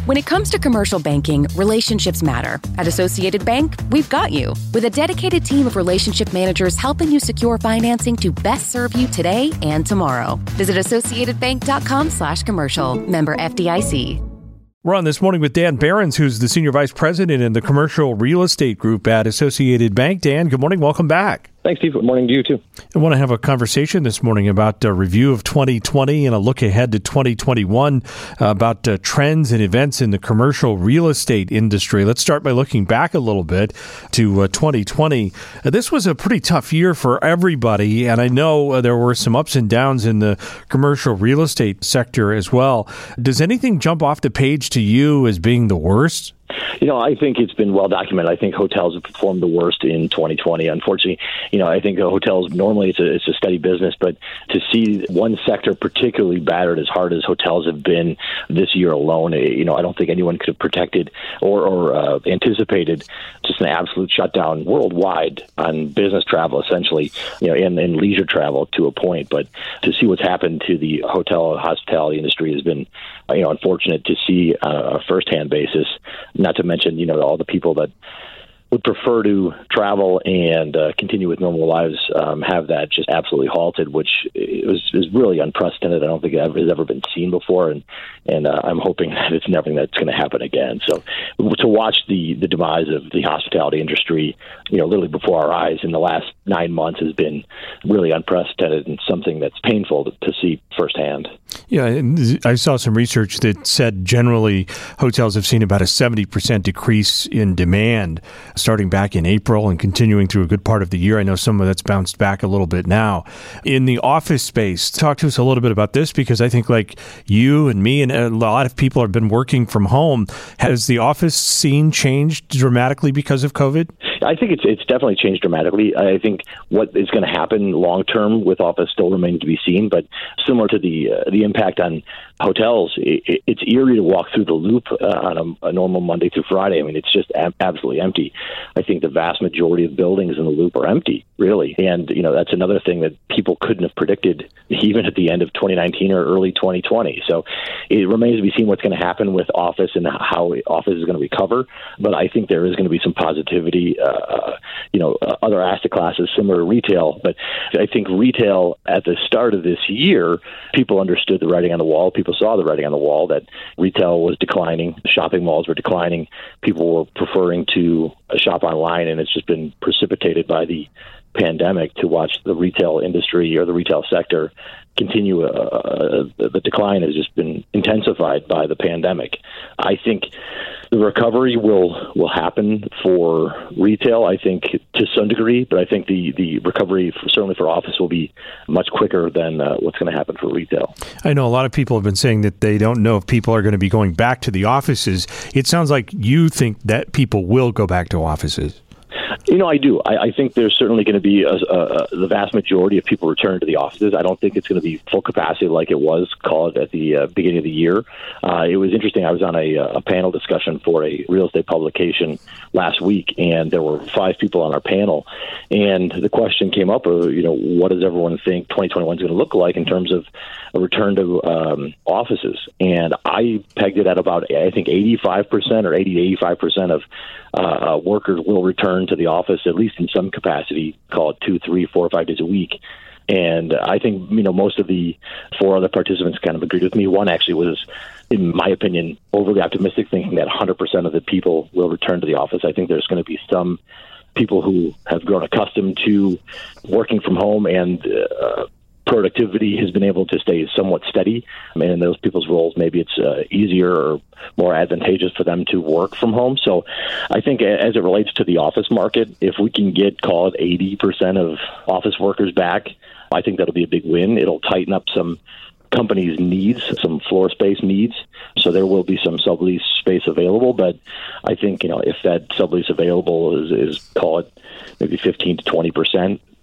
When it comes to commercial banking, relationships matter. At Associated Bank, we've got you. With a dedicated team of relationship managers helping you secure financing to best serve you today and tomorrow. Visit associatedbank.com/commercial. Member FDIC. We're on this morning with Dan Behrens, who's the Senior Vice President in the Commercial Real Estate Group at Associated Bank. Dan, good morning. Welcome back. Thanks, Steve. Good morning to you, too. I want to have a conversation this morning about a review of 2020 and a look ahead to 2021 about trends and events in the commercial real estate industry. Let's start by looking back a little bit to 2020. This was a pretty tough year for everybody, and I know there were some ups and downs in the commercial real estate sector as well. Does anything jump off the page to you as being the worst? I think it's been well documented. I think hotels have performed the worst in 2020. Unfortunately, I think hotels, normally it's a steady business, but to see one sector particularly battered as hard as hotels have been this year alone, I don't think anyone could have protected or anticipated just an absolute shutdown worldwide on business travel, essentially, and leisure travel to a point. But to see what's happened to the hotel and hospitality industry has been, unfortunate to see on a firsthand basis, not to mention, all the people that would prefer to travel and continue with normal lives have that just absolutely halted, which is really unprecedented. I don't think it has ever been seen before, and I'm hoping that it's never that's going to happen again. So to watch the demise of the hospitality industry, literally before our eyes in the last 9 months has been really unprecedented and something that's painful to see firsthand. Yeah, and I saw some research that said generally hotels have seen about a 70% decrease in demand starting back in April and continuing through a good part of the year. I know some of that's bounced back a little bit now. In the office space, talk to us a little bit about this, because I think like you and me and a lot of people have been working from home. Has the office scene changed dramatically because of COVID? I think it's definitely changed dramatically. I think what is going to happen long term with office still remains to be seen, but similar to the impact on hotels, it's eerie to walk through the Loop on a normal Monday through Friday. I mean, it's just absolutely empty. I think the vast majority of buildings in the Loop are empty, really. And, that's another thing that people couldn't have predicted even at the end of 2019 or early 2020. So it remains to be seen what's going to happen with office and how office is going to recover. But I think there is going to be some positivity, other asset classes similar to retail. But I think retail at the start of this year, people understood the writing on the wall. People saw the writing on the wall that retail was declining. Shopping malls were declining. People were preferring to shop online, and it's just been precipitated by the pandemic to watch the retail industry or the retail sector continue. The decline has just been intensified by the pandemic. I think the recovery will happen for retail, I think, to some degree, but I think the recovery, certainly for office, will be much quicker than what's going to happen for retail. I know a lot of people have been saying that they don't know if people are going to be going back to the offices. It sounds like you think that people will go back to offices. I do. I think there's certainly going to be the vast majority of people return to the offices. I don't think it's going to be full capacity like it was called at the beginning of the year. It was interesting. I was on a panel discussion for a real estate publication last week, and there were 5 people on our panel. And the question came up, what does everyone think 2021 is going to look like in terms of a return to offices? And I pegged it at about, I think, 85% or 80 to 85% of workers will return to the office, at least in some capacity, call it 2, 3, 4, or 5 days a week. And I think, most of the 4 other participants kind of agreed with me. One actually was, in my opinion, overly optimistic, thinking that 100% of the people will return to the office. I think there's going to be some people who have grown accustomed to working from home, and productivity has been able to stay somewhat steady. I mean, in those people's roles, maybe it's easier or more advantageous for them to work from home. So I think as it relates to the office market, if we can get, call it 80% of office workers back, I think that'll be a big win. It'll tighten up some companies' needs, some floor space needs. So there will be some sublease space available. But I think, if that sublease available is call it maybe 15 to 20%,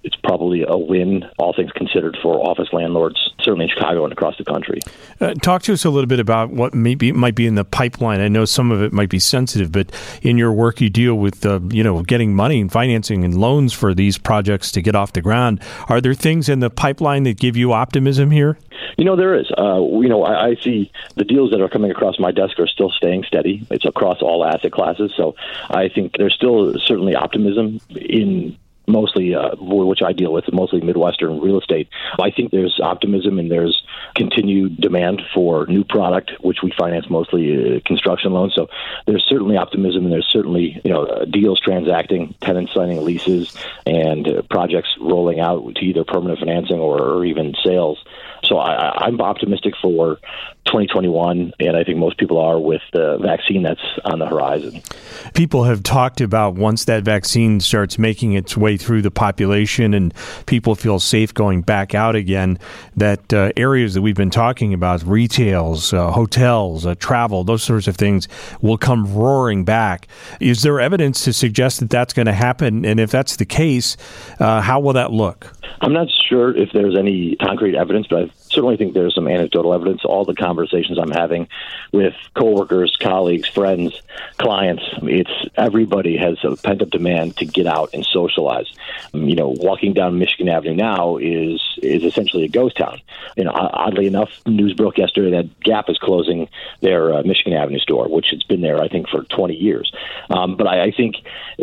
it's probably a win, all things considered, for office landlords, certainly in Chicago and across the country. Talk to us a little bit about what might be in the pipeline. I know some of it might be sensitive, but in your work you deal with getting money and financing and loans for these projects to get off the ground. Are there things in the pipeline that give you optimism here? There is. I see the deals that are coming across my desk are still staying steady. It's across all asset classes. So I think there's still certainly optimism in mostly, which I deal with, mostly Midwestern real estate. I think there's optimism and there's continued demand for new product, which we finance mostly construction loans. So there's certainly optimism, and there's certainly deals transacting, tenants signing leases, and projects rolling out to either permanent financing or even sales. So I'm optimistic for 2021, and I think most people are, with the vaccine that's on the horizon. People have talked about once that vaccine starts making its way through the population and people feel safe going back out again, that areas that we've been talking about, retails, hotels, travel, those sorts of things will come roaring back. Is there evidence to suggest that that's going to happen? And if that's the case, how will that look? I'm not sure if there's any concrete evidence, but I certainly think there's some anecdotal evidence. All the conversations I'm having with coworkers, colleagues, friends, clients, everybody has a pent-up demand to get out and socialize. Walking down Michigan Avenue now is essentially a ghost town. Oddly enough, news broke yesterday that Gap is closing their Michigan Avenue store, which has been there, I think, for 20 years. But I think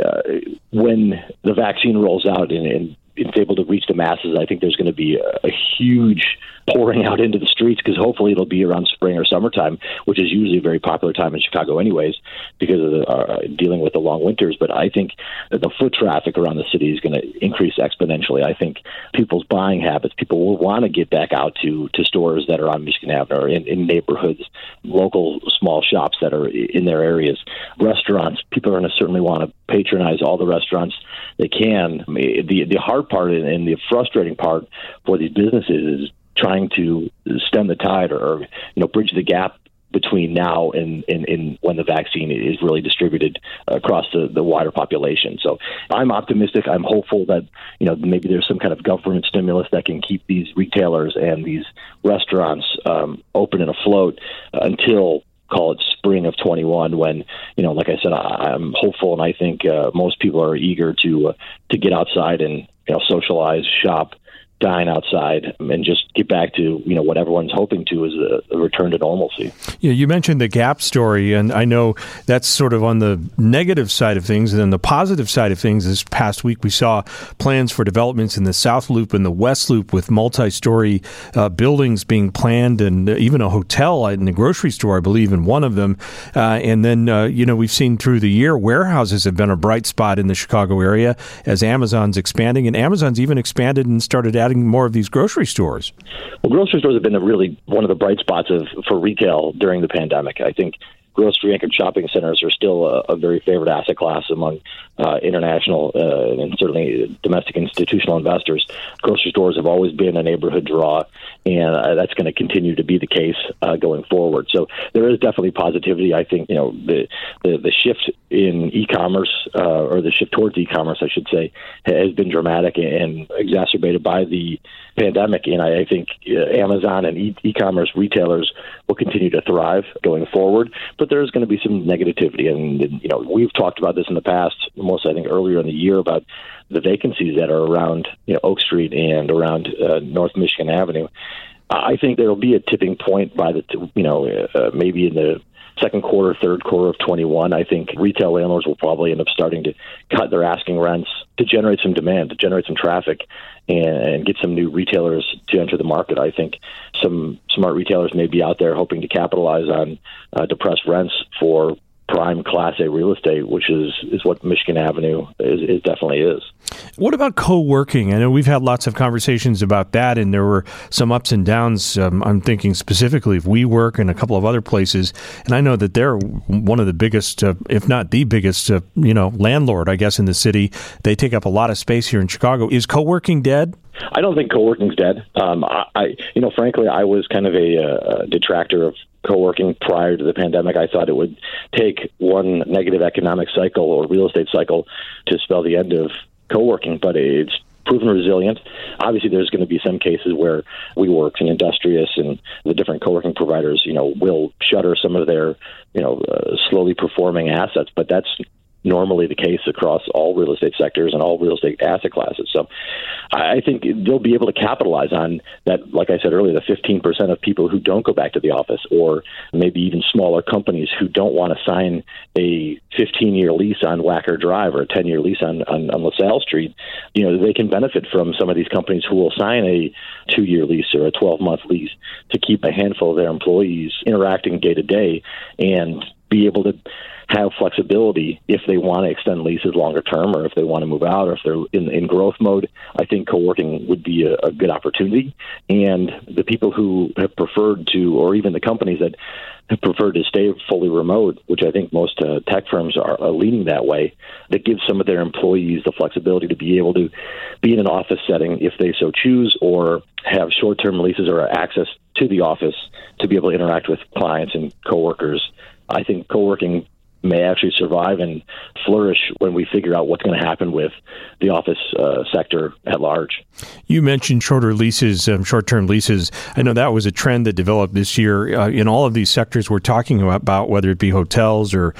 when the vaccine rolls out and it's able to reach the masses, I think there's going to be a huge pouring out into the streets, because hopefully it'll be around spring or summertime, which is usually a very popular time in Chicago anyways, because of dealing with the long winters. But I think that the foot traffic around the city is going to increase exponentially. I think people's buying habits, people will want to get back out to stores that are on Michigan Avenue or in neighborhoods, local small shops that are in their areas. Restaurants, people are going to certainly want to patronize all the restaurants they can. The hard part and the frustrating part for these businesses is trying to stem the tide or bridge the gap between now and when the vaccine is really distributed across the wider population. So I'm optimistic. I'm hopeful that maybe there's some kind of government stimulus that can keep these retailers and these restaurants open and afloat until, call it, spring of 21, when, like I said, I'm hopeful, and I think most people are eager to get outside and socialize, shop, dine outside, and just get back to what everyone's hoping to is a return to normalcy. Yeah, you mentioned the Gap story, and I know that's sort of on the negative side of things. And then the positive side of things, this past week we saw plans for developments in the South Loop and the West Loop with multi-story buildings being planned, and even a hotel and a grocery store, I believe, in one of them. And then, we've seen through the year, warehouses have been a bright spot in the Chicago area as Amazon's expanding, and Amazon's even expanded and started adding more of these grocery stores. Well, grocery stores have been really one of the bright spots for retail during the pandemic. I think grocery-anchored shopping centers are still a very favorite asset class among international and certainly domestic institutional investors. Grocery stores have always been a neighborhood draw, and that's going to continue to be the case going forward. So there is definitely positivity. I think the shift in e-commerce, or the shift towards e-commerce, I should say, has been dramatic and exacerbated by the pandemic. And I think Amazon and e-commerce retailers will continue to thrive going forward. But there's going to be some negativity, and we've talked about this in the past, most I think earlier in the year, about the vacancies that are around Oak Street and around North Michigan Avenue. I think there will be a tipping point by maybe in the second quarter, third quarter of 21. I think retail landlords will probably end up starting to cut their asking rents to generate some demand, to generate some traffic, and get some new retailers to enter the market. I think some smart retailers may be out there hoping to capitalize on depressed rents for prime Class A real estate, which is what Michigan Avenue is definitely is. What about co-working? I know we've had lots of conversations about that, and there were some ups and downs. I'm thinking specifically of WeWork and a couple of other places, and I know that they're one of the biggest, if not the biggest, landlord, I guess, in the city. They take up a lot of space here in Chicago. Is co-working dead? I don't think co-working's dead. Frankly, I was kind of a detractor of co-working prior to the pandemic. I thought it would take one negative economic cycle or real estate cycle to spell the end of co-working, but it's proven resilient. Obviously, there's going to be some cases where WeWork and Industrious and the different co-working providers, will shutter some of their, slowly performing assets, but that's normally the case across all real estate sectors and all real estate asset classes. So I think they'll be able to capitalize on that, like I said earlier, the 15% of people who don't go back to the office, or maybe even smaller companies who don't want to sign a 15-year lease on Wacker Drive or a 10-year lease on LaSalle Street. They can benefit from some of these companies who will sign a 2-year lease or a 12-month lease to keep a handful of their employees interacting day to day and be able to have flexibility if they want to extend leases longer term, or if they want to move out, or if they're in growth mode. I think co-working would be a good opportunity. And the people who have preferred to, or even the companies that have preferred to stay fully remote, which I think most tech firms are leaning that way, that gives some of their employees the flexibility to be able to be in an office setting if they so choose, or have short-term leases or access to the office to be able to interact with clients and coworkers. I think co-working may actually survive and flourish when we figure out what's going to happen with the office sector at large. You mentioned shorter leases, short-term leases. I know that was a trend that developed this year in all of these sectors we're talking about, whether it be hotels or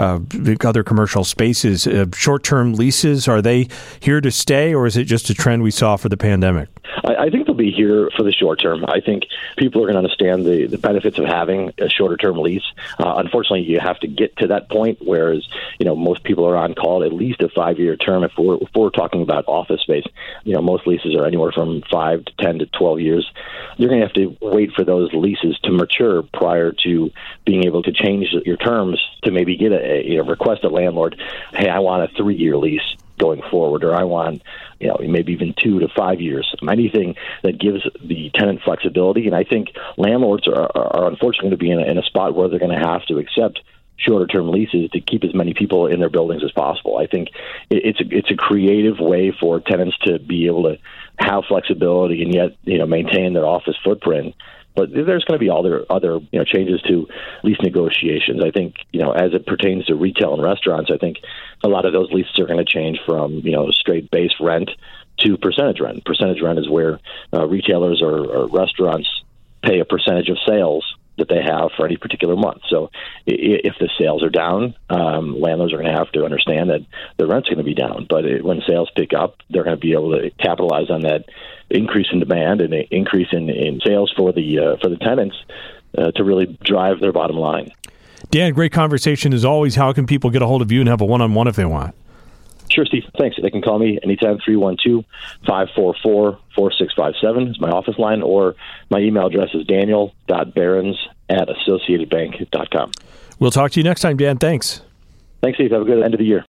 other commercial spaces. Short-term leases, are they here to stay, or is it just a trend we saw for the pandemic? I think they'll be here for the short term. I think people are going to understand the benefits of having a shorter term lease. Unfortunately, you have to get to that point, whereas most people are on call at least a 5-year term. If we're talking about office space, most leases are anywhere from 5 to 10 to 12 years. You're going to have to wait for those leases to mature prior to being able to change your terms to maybe get a request a landlord, hey, I want a 3-year lease going forward, or I want maybe even 2 to 5 years. Anything that gives the tenant flexibility. And I think landlords are unfortunately going to be in a spot where they're going to have to accept shorter-term leases to keep as many people in their buildings as possible. I think it's a creative way for tenants to be able to have flexibility and yet maintain their office footprint. But there's going to be other changes to lease negotiations. I think as it pertains to retail and restaurants, I think a lot of those leases are going to change from straight base rent to percentage rent. Percentage rent is where retailers or restaurants pay a percentage of sales that they have for any particular month. So if the sales are down, landlords are going to have to understand that the rent's going to be down. But when sales pick up, they're going to be able to capitalize on that increase in demand and an increase in sales for the tenants to really drive their bottom line. Dan, great conversation as always. How can people get a hold of you and have a one-on-one if they want? Sure, Steve. Thanks. They can call me anytime, 312-544-4657 is my office line, or my email address is daniel.behrens@associatedbank.com. We'll talk to you next time, Dan. Thanks. Thanks, Steve. Have a good end of the year.